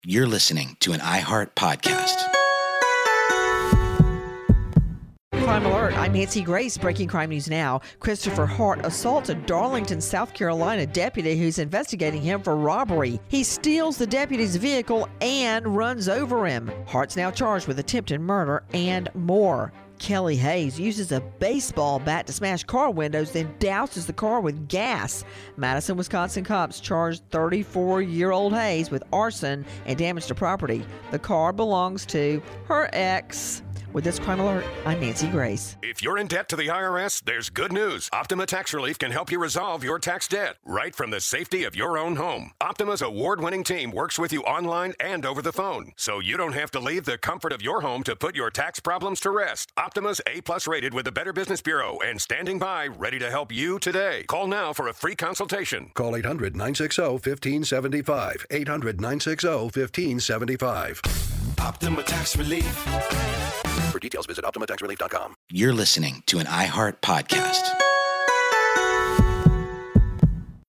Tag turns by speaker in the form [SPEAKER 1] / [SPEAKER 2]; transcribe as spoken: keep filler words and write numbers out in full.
[SPEAKER 1] You're listening to an iHeart podcast.
[SPEAKER 2] Crime Alert, I'm Nancy Grace. Breaking crime news now. Christopher Hart assaults a Darlington, South Carolina deputy who's investigating him for robbery. He steals the deputy's vehicle and runs over him. Hart's now charged with attempted murder and more. Kelly Hayes uses a baseball bat to smash car windows, then douses the car with gas. Madison, Wisconsin cops charged thirty-four-year-old Hayes with arson and damage to property. The car belongs to her ex. With this Crime Alert, I'm Nancy Grace.
[SPEAKER 3] If you're in debt to the I R S, there's good news. Optima Tax Relief can help you resolve your tax debt right from the safety of your own home. Optima's award-winning team works with you online and over the phone, so you don't have to leave the comfort of your home to put your tax problems to rest. Optima's A-plus rated with the Better Business Bureau and standing by ready to help you today. Call now for a free consultation.
[SPEAKER 4] Call eight hundred, nine six zero, one five seven five. eight hundred, nine six zero, one five seven five.
[SPEAKER 3] Optima Tax Relief.
[SPEAKER 4] For details, visit optima tax relief dot com.
[SPEAKER 1] You're listening to an iHeart podcast.